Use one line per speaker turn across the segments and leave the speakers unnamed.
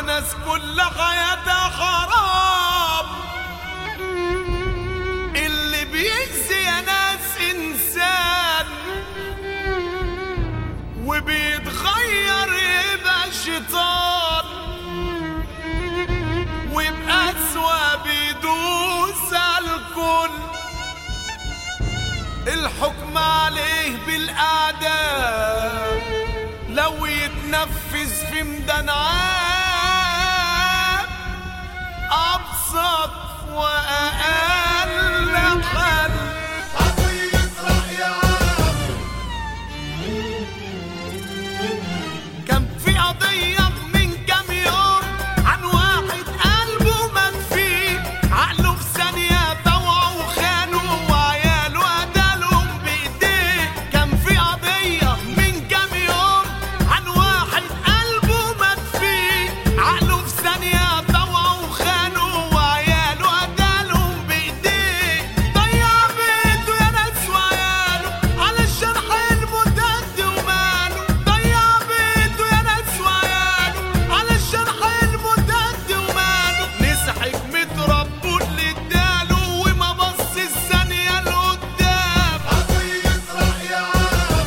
ناس كل حياتها حرام. اللي بيأذي يا ناس إنسان وبيتغير يبقى شيطان، وبأسوأ بيدوس على الكل. الحكم عليه بالأعدام لو يتنفذ في ميدان عام، أبسط وأقل حل.
قضية رأي عام.
كان في قضية من كام يوم عن واحد قلبه مات فيه، عقله في ثانية طوعه وخانه وعياله قتلهم بإيديه. كان في قضية من كام يوم عن واحد قلبه مات فيه، عقله في ثانية طوعه وخانه وعياله قتلهم بإيديه. ضيع بيته يا ناس وعياله علشان حلمه تهد وماله. ضيع بيته يا ناس وعياله علشان حلمه تهد وماله. نسى حكمة ربه اللي اداله وما بص الثانية لقدام.
قضية رأي عام.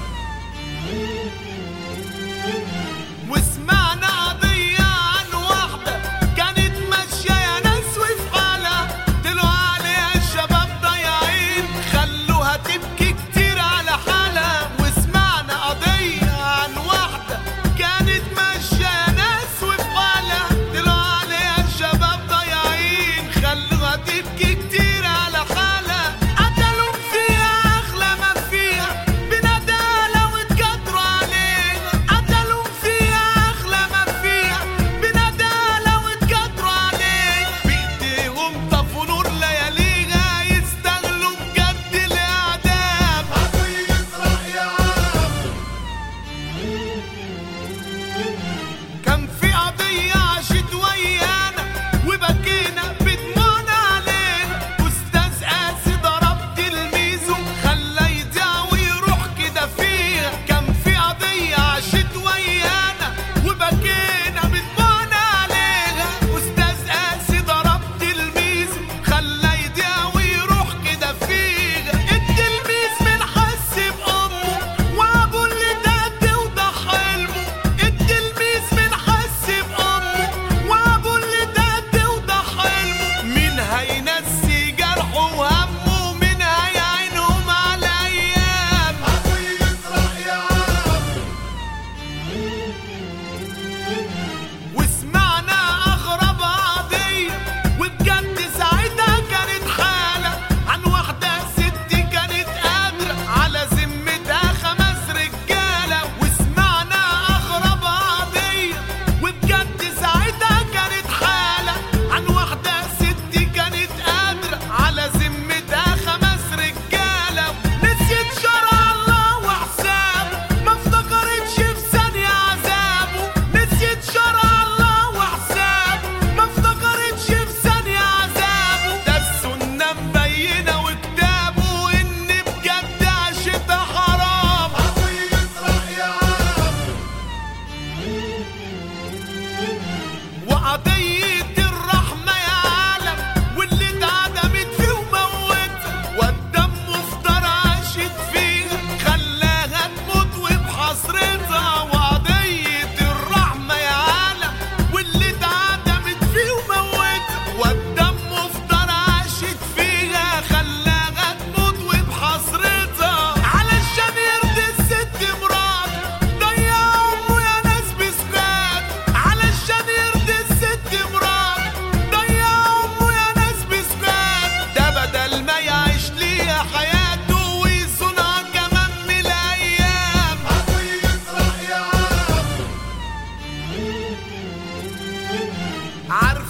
وسمعنا قضية عن واحدة كانت ماشية يا ناس وفي حالها، طلعوا عليها الشباب ضايعين خلوها تبكي كتير على حالها. وسمعنا قضية عن واحدة كانت ماشية يا ناس وفي حالها، طلعوا عليها الشباب ضايعين خلوها تبكي كتير على حالها. قتلوا فيها أغلى ما فيها بندالة واتكدروا عليها. قتلوا فيها أغلى ما فيها بندالة واتكدروا عليها. بإيديهم طفوا نور لياليها يستغلوا بجد الإعدام.
قضية رأي عام.
كان في قضية عاشت ويانا وبكينا بدموعنا عليها. أستاذ قاسي ضرب تلميذه خلاه يضيع ويروح كده فيها. كان في قضية عاشت ويانا وبكينا بدموعنا عليها. أستاذ قاسي ضرب تلميذه خلاه يضيع ويروح كده فيها. التلميذ من حس بأمه وأبوه اللي تهد وضح حلمه. التلميذ من حس بأمه وأبوه اللي تهد وضح حلمه. مين هينسي جرحه وهمه؟ مين هيعينهم على أيام؟
قضية رأي عام.
وسمعنا أغرب قضية وبجد ساعتها كانت حالة عن واحدة ست كانت قادرة على ذمتها 5 رجالة. وسمعنا أغرب قضية وبجد ساعتها كانت حالة عن واحدة ست كانت قادرة على ذمتها 5 رجالة. نسيت شرع الله وحسابه ما افتكرتش في ثانية عذابه. نسيت شرع الله وحسابه ما افتكرتش في ثانية عذابه. ده السنة مبينة وكتابه إن بجد عشتها حرام.
قضية رأي عام.
وقضية الرحمة يا عالم واللي اتعدمت فيه وموتها والدم مفتر عاشت فيها خلاها تموت وبحسرتها. وقضية الرحمة يا عالم واللي اتعدمت فيه وموتها والدم مفتر عاشت فيها خلاها تموت وبحسرتها. علشان يرضي الست مراته ضيع أمه يا ناس بسكات. علشان يرضي الست مراته ضيع أمه يا ناس بسكات. ده بدل ما يعيش ليها حياته ويصونها كمان من الأيام.
قضية رأي عام.
عارف